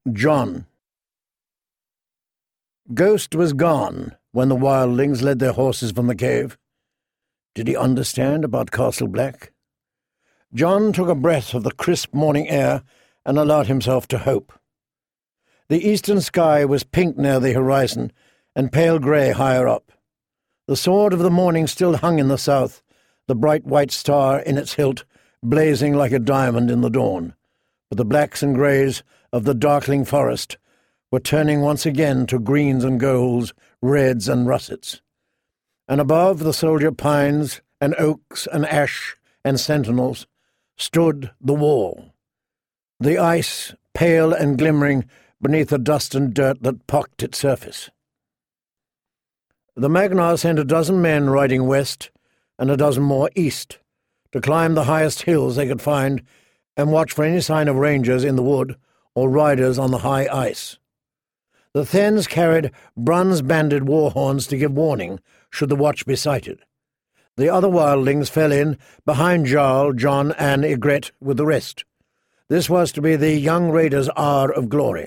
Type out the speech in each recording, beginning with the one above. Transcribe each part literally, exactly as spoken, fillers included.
John. Ghost was gone when the wildlings led their horses from the cave. Did he understand about Castle Black? John took a breath of the crisp morning air and allowed himself to hope. The eastern sky was pink near the horizon and pale grey higher up. The sword of the morning still hung in the south, the bright white star in its hilt blazing like a diamond in the dawn, but the blacks and greys of the darkling forest were turning once again to greens and golds, reds and russets. And above the soldier pines and oaks and ash and sentinels stood the wall, the ice pale and glimmering beneath the dust and dirt that pocked its surface. The Magnar sent a dozen men riding west and a dozen more east to climb the highest hills they could find and watch for any sign of rangers in the wood or riders on the high ice. The Thanes carried bronze-banded war horns to give warning should the watch be sighted. The other wildlings fell in behind Jarl, John, and Ygritte with the rest. This was to be the young raiders' hour of glory.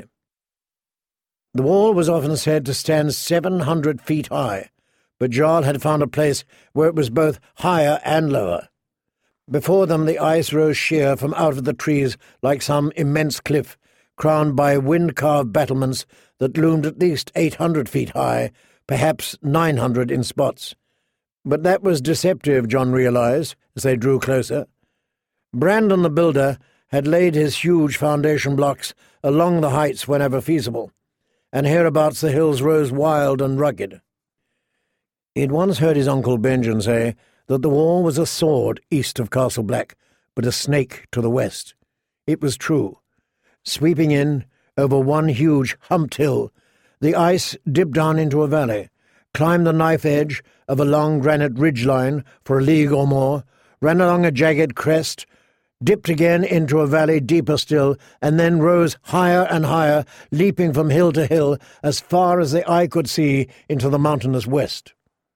The wall was often said to stand seven hundred feet high, but Jarl had found a place where it was both higher and lower. Before them the ice rose sheer from out of the trees like some immense cliff, crowned by wind-carved battlements that loomed at least eight hundred feet high, perhaps nine hundred in spots. But that was deceptive, John realized, as they drew closer. Brandon the builder had laid his huge foundation blocks along the heights whenever feasible, and hereabouts the hills rose wild and rugged. He'd once heard his uncle Benjen say that the wall was a sword east of Castle Black, but a snake to the west. It was true. Sweeping in, over one huge humped hill, the ice dipped down into a valley, climbed the knife edge of a long granite ridgeline for a league or more, ran along a jagged crest, dipped again into a valley deeper still, and then rose higher and higher, leaping from hill to hill as far as the eye could see into the mountainous west.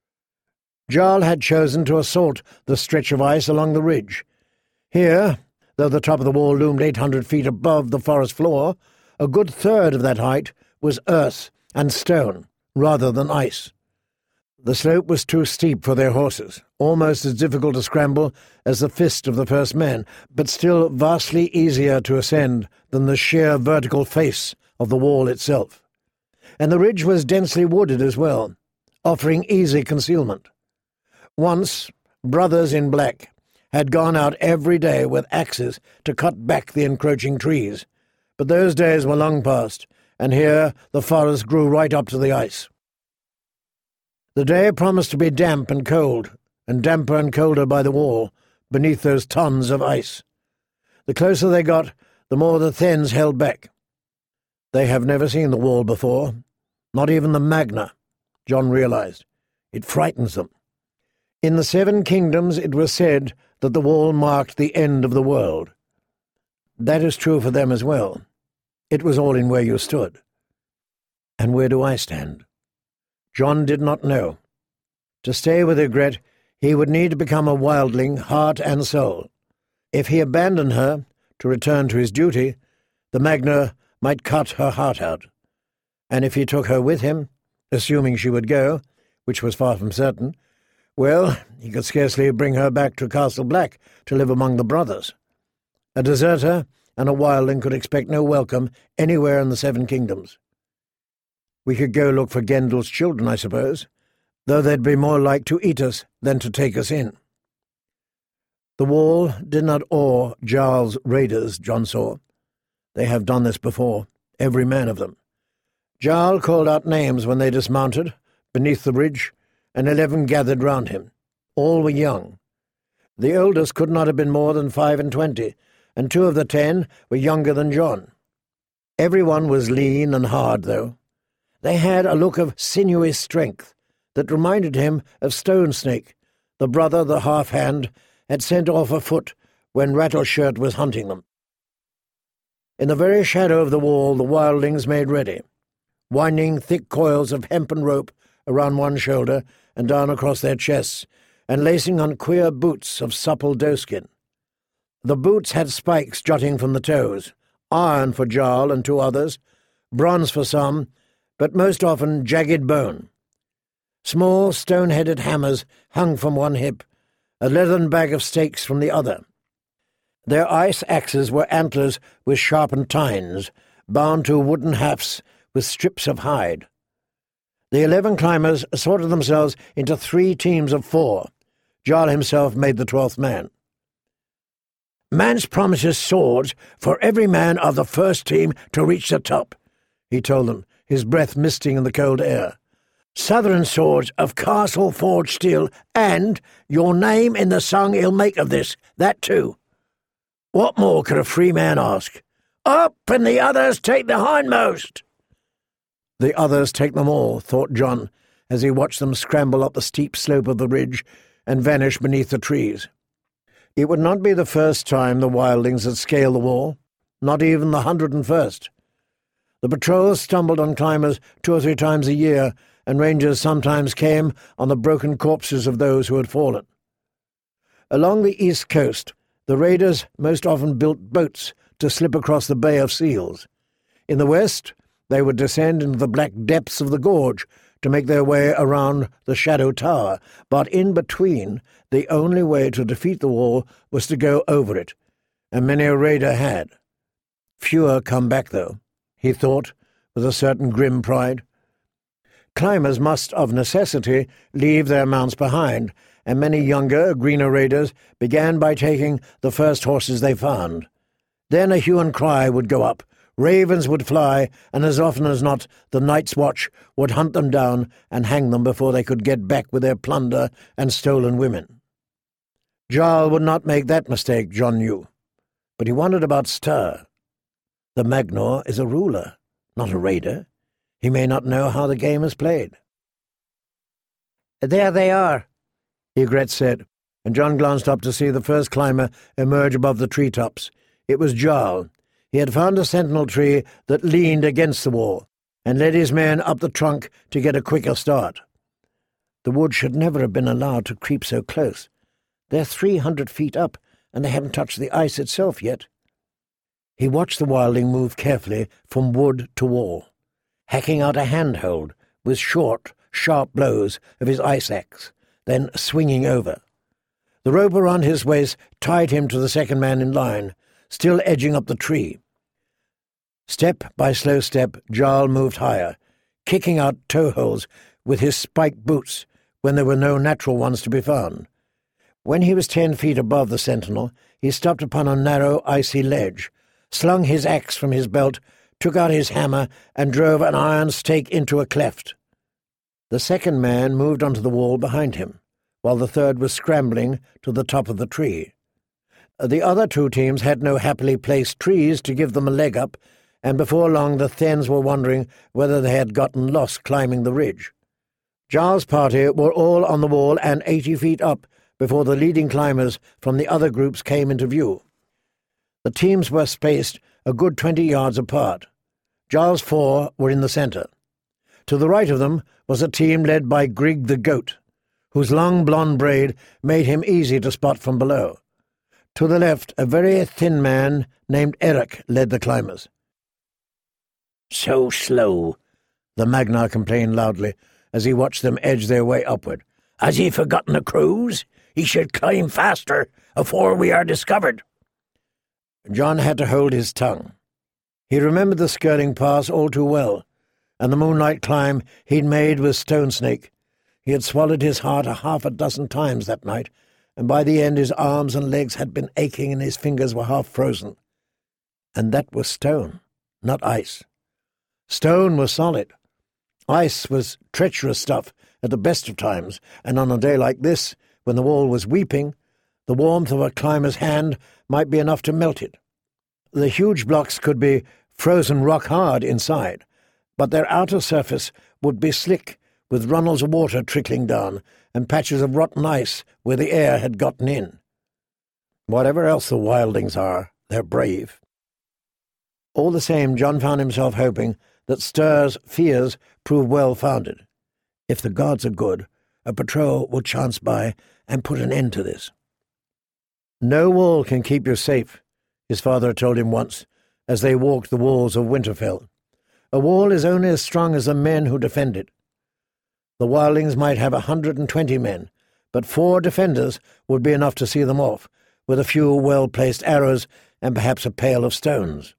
Jarl had chosen to assault the stretch of ice along the ridge. Here, though the top of the wall loomed eight hundred feet above the forest floor, a good third of that height was earth and stone rather than ice. The slope was too steep for their horses, almost as difficult to scramble as the fist of the first man, but still vastly easier to ascend than the sheer vertical face of the wall itself. And the ridge was densely wooded as well, offering easy concealment. Once, brothers in black had gone out every day with axes to cut back the encroaching trees, but those days were long past, and here the forest grew right up to the ice. The day promised to be damp and cold, and damper and colder by the wall, beneath those tons of ice. The closer they got, the more the Thanes held back. They have never seen the wall before, not even the Magna, John realized. It frightens them. In the Seven Kingdoms it was said that the wall marked the end of the world. That is true for them as well. It was all in where you stood. And where do I stand? John did not know. To stay with Ygritte, he would need to become a wildling, heart and soul. If he abandoned her, to return to his duty, the Magna might cut her heart out. And if he took her with him, assuming she would go, which was far from certain, well, he could scarcely bring her back to Castle Black to live among the brothers. A deserter and a wildling could expect no welcome anywhere in the Seven Kingdoms. We could go look for Gendel's children, I suppose, though they'd be more like to eat us than to take us in. The wall did not awe Jarl's raiders, John saw. They have done this before, every man of them. Jarl called out names when they dismounted, beneath the ridge, and eleven gathered round him. All were young. The oldest could not have been more than five and twenty, and two of the ten were younger than John. Every one was lean and hard, though. They had a look of sinewy strength that reminded him of Stone Snake, the brother the half-hand had sent off afoot when Rattleshirt was hunting them. In the very shadow of the wall the wildlings made ready, winding thick coils of hempen rope around one shoulder and down across their chests, and lacing on queer boots of supple doeskin. The boots had spikes jutting from the toes, iron for Jarl and two others, bronze for some, but most often jagged bone. Small stone-headed hammers hung from one hip, a leathern bag of stakes from the other. Their ice axes were antlers with sharpened tines, bound to wooden hafts with strips of hide. The eleven climbers sorted themselves into three teams of four. Jarl himself made the twelfth man. "Mance promises swords for every man of the first team to reach the top," he told them, his breath misting in the cold air. "Southern swords of castle-forged steel, and your name in the song he'll make of this, that too. What more could a free man ask? Up, and the others take the hindmost!" The others take them all, thought John, as he watched them scramble up the steep slope of the ridge and vanish beneath the trees. It would not be the first time the wildlings had scaled the wall, not even the hundred and first. The patrols stumbled on climbers two or three times a year, and rangers sometimes came on the broken corpses of those who had fallen. Along the east coast, the raiders most often built boats to slip across the Bay of Seals. In the west, they would descend into the black depths of the gorge to make their way around the Shadow Tower, but in between, the only way to defeat the wall was to go over it, and many a raider had. Fewer come back, though, he thought, with a certain grim pride. Climbers must, of necessity, leave their mounts behind, and many younger, greener raiders began by taking the first horses they found. Then a hue and cry would go up, ravens would fly, and as often as not the Night's Watch would hunt them down and hang them before they could get back with their plunder and stolen women. Jarl would not make that mistake, John knew, but he wondered about Stur. The Magnor is a ruler, not a raider. He may not know how the game is played. "There they are," Ygritte said, and John glanced up to see the first climber emerge above the treetops. It was Jarl. He had found a sentinel tree that leaned against the wall, and led his men up the trunk to get a quicker start. The wood should never have been allowed to creep so close. They're three hundred feet up, and they haven't touched the ice itself yet. He watched the wildling move carefully from wood to wall, hacking out a handhold with short, sharp blows of his ice axe, then swinging over. The rope around his waist tied him to the second man in line, still edging up the tree. Step by slow step, Jarl moved higher, kicking out toe-holes with his spiked boots when there were no natural ones to be found. When he was ten feet above the sentinel, he stopped upon a narrow, icy ledge, slung his axe from his belt, took out his hammer, and drove an iron stake into a cleft. The second man moved onto the wall behind him, while the third was scrambling to the top of the tree. The other two teams had no happily placed trees to give them a leg up, and before long the Thanes were wondering whether they had gotten lost climbing the ridge. Jarl's party were all on the wall and eighty feet up before the leading climbers from the other groups came into view. The teams were spaced a good twenty yards apart. Jarl's four were in the centre. To the right of them was a team led by Grigg the Goat, whose long blonde braid made him easy to spot from below. To the left, a very thin man named Eric led the climbers. "So slow," the Magnar complained loudly as he watched them edge their way upward. "Has he forgotten a cruise? He should climb faster afore we are discovered." John had to hold his tongue. He remembered the Skirling Pass all too well, and the moonlight climb he'd made with Stone Snake. He had swallowed his heart a half a dozen times that night, and by the end his arms and legs had been aching and his fingers were half frozen. And that was stone, not ice. Stone was solid. Ice was treacherous stuff at the best of times, and on a day like this, when the wall was weeping, the warmth of a climber's hand might be enough to melt it. The huge blocks could be frozen rock-hard inside, but their outer surface would be slick, with runnels of water trickling down, and patches of rotten ice where the air had gotten in. Whatever else the wildlings are, they're brave. All the same, John found himself hoping that Stur's fears proved well-founded. If the gods are good, a patrol will chance by and put an end to this. "No wall can keep you safe," his father told him once, as they walked the walls of Winterfell. A wall is only as strong as the men who defend it. The wildlings might have a hundred and twenty men, but four defenders would be enough to see them off, with a few well-placed arrows and perhaps a pail of stones.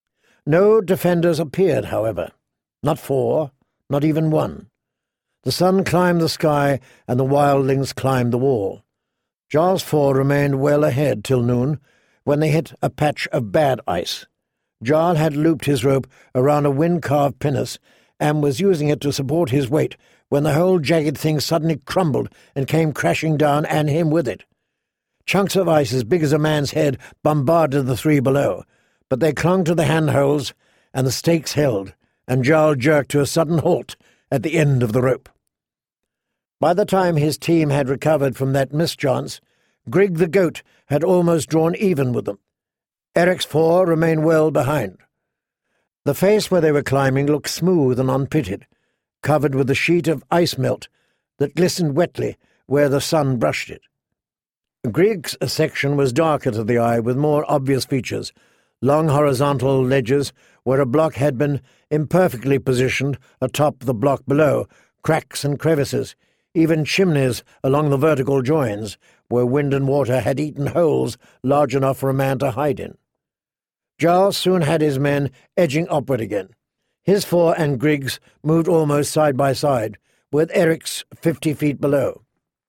No defenders appeared, however. Not four, not even one. The sun climbed the sky, and the wildlings climbed the wall. Jarl's four remained well ahead till noon, when they hit a patch of bad ice. Jarl had looped his rope around a wind-carved pinnace and was using it to support his weight when the whole jagged thing suddenly crumbled and came crashing down, and him with it. Chunks of ice as big as a man's head bombarded the three below, but they clung to the handholds, and the stakes held, and Jarl jerked to a sudden halt at the end of the rope. By the time his team had recovered from that mischance, Grigg the goat had almost drawn even with them. Eric's four remained well behind. The face where they were climbing looked smooth and unpitted, covered with a sheet of ice melt that glistened wetly where the sun brushed it. Grigg's section was darker to the eye, with more obvious features, long horizontal ledges where a block had been imperfectly positioned atop the block below, cracks and crevices, even chimneys along the vertical joins, where wind and water had eaten holes large enough for a man to hide in. Jarl soon had his men edging upward again. His four and Grigg's moved almost side by side, with Eric's fifty feet below.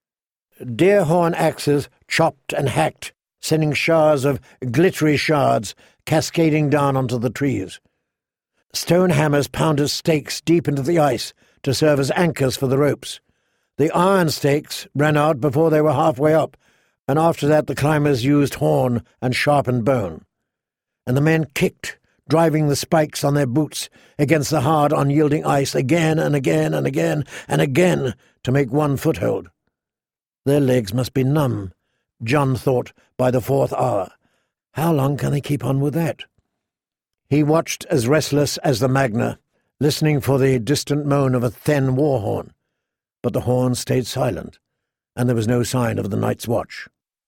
Deer-horn axes chopped and hacked, sending showers of glittery shards cascading down onto the trees. Stone hammers pounded stakes deep into the ice to serve as anchors for the ropes. The iron stakes ran out before they were halfway up, and after that the climbers used horn and sharpened bone. And the men kicked, driving the spikes on their boots against the hard, unyielding ice again and again and again and again to make one foothold. Their legs must be numb, Jon thought, by the fourth hour. How long can they keep on with that? He watched as restless as the Magna, listening for the distant moan of a Thenn war horn. But the horn stayed silent, and there was no sign of the night's watch.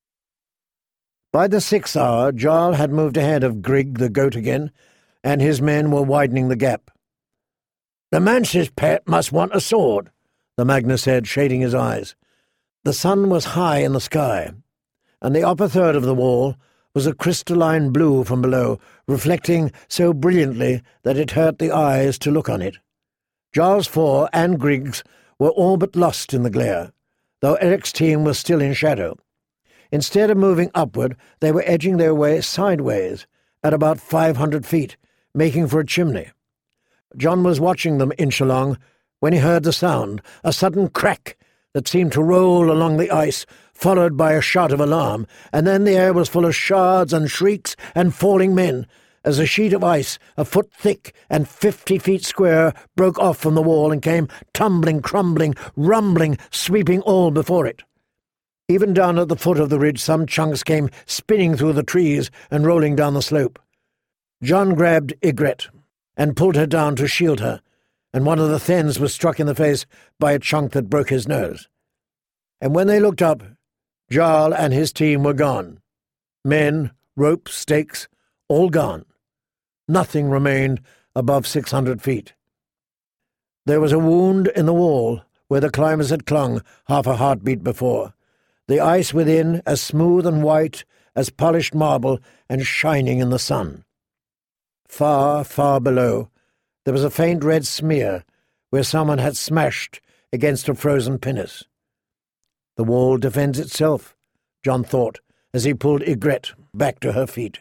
By the sixth hour, Jarl had moved ahead of Grigg the goat again, and his men were widening the gap. "The mance's pet must want a sword," the Magna said, shading his eyes. The sun was high in the sky, and the upper third of the wall was a crystalline blue from below, reflecting so brilliantly that it hurt the eyes to look on it. Jarl's four and Grigg's were all but lost in the glare, though Eric's team was still in shadow. Instead of moving upward, they were edging their way sideways at about five hundred feet, making for a chimney. Jon was watching them inch along when he heard the sound, a sudden crack that seemed to roll along the ice, followed by a shout of alarm, and then the air was full of shards and shrieks and falling men, as a sheet of ice, a foot thick and fifty feet square, broke off from the wall and came tumbling, crumbling, rumbling, sweeping all before it. Even down at the foot of the ridge some chunks came spinning through the trees and rolling down the slope. Jon grabbed Ygritte and pulled her down to shield her, and one of the Thenns was struck in the face by a chunk that broke his nose. And when they looked up, Jarl and his team were gone. Men, ropes, stakes, all gone. Nothing remained above six hundred feet. There was a wound in the wall where the climbers had clung half a heartbeat before, the ice within as smooth and white as polished marble and shining in the sun. Far, far below, there was a faint red smear where someone had smashed against a frozen pinnace. The wall defends itself, Jon thought, as he pulled Ygritte back to her feet.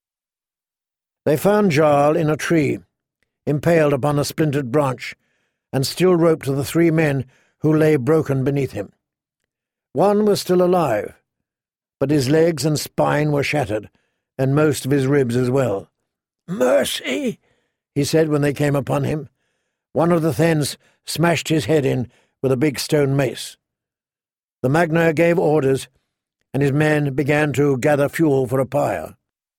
They found Jarl in a tree, impaled upon a splintered branch, and still roped to the three men who lay broken beneath him. One was still alive, but his legs and spine were shattered, and most of his ribs as well. "Mercy!" he said when they came upon him. One of the Thenns smashed his head in with a big stone mace. The Magna gave orders, and his men began to gather fuel for a pyre.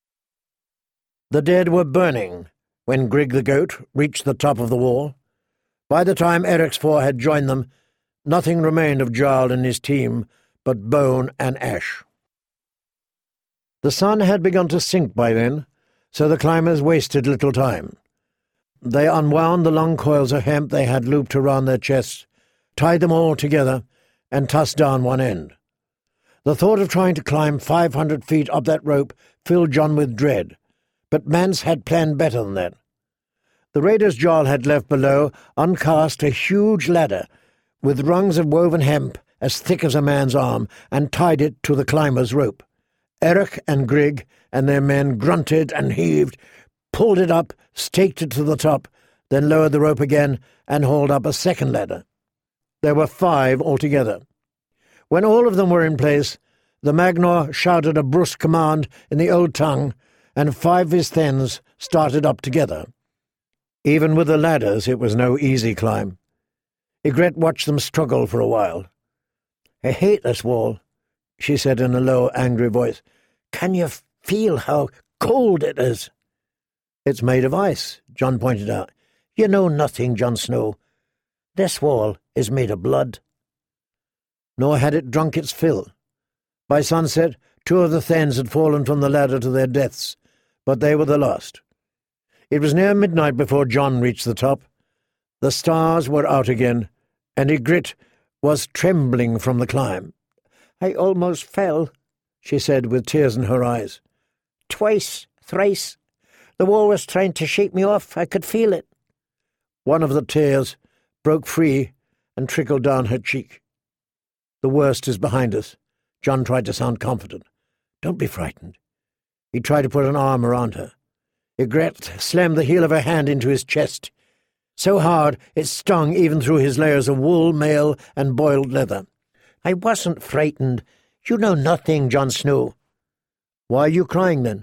The dead were burning when Grigg the goat reached the top of the wall. By the time Eric's four had joined them, nothing remained of Jarl and his team but bone and ash. The sun had begun to sink by then, so the climbers wasted little time. They unwound the long coils of hemp they had looped around their chests, tied them all together, and tossed down one end. The thought of trying to climb five hundred feet up that rope filled John with dread, but Mance had planned better than that. The raider's Jarl had left below uncast a huge ladder with rungs of woven hemp as thick as a man's arm, and tied it to the climber's rope. Eric and Grigg and their men grunted and heaved, pulled it up, staked it to the top, then lowered the rope again and hauled up a second ladder. There were five altogether. When all of them were in place, the Magnor shouted a brusque command in the old tongue, and five of his thens started up together. Even with the ladders, it was no easy climb. Ygritte watched them struggle for a while. "I hate this wall," she said in a low, angry voice. "Can you feel how cold it is?" "It's made of ice," Jon pointed out. "You know nothing, Jon Snow. This wall is made of blood." Nor had it drunk its fill. By sunset, two of the thens had fallen from the ladder to their deaths, but they were the last. It was near midnight before Jon reached the top. The stars were out again, and Ygritte was trembling from the climb. "I almost fell," she said with tears in her eyes. "Twice, thrice. The wall was trying to shake me off. I could feel it." One of the tears broke free and trickled down her cheek. "The worst is behind us." Jon tried to sound confident. "Don't be frightened." He tried to put an arm around her. Ygritte slammed the heel of her hand into his chest, so hard it stung even through his layers of wool, mail, and boiled leather. "I wasn't frightened. You know nothing, Jon Snow." "Why are you crying, then?"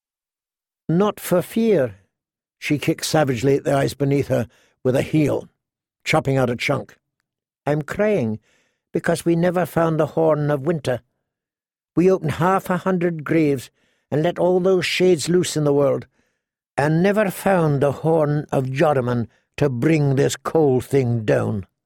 "Not for fear." She kicked savagely at the ice beneath her with a heel, chopping out a chunk. "I'm crying because we never found the Horn of Winter. We opened half a hundred graves and let all those shades loose in the world, and never found the Horn of Joramun to bring this cold thing down."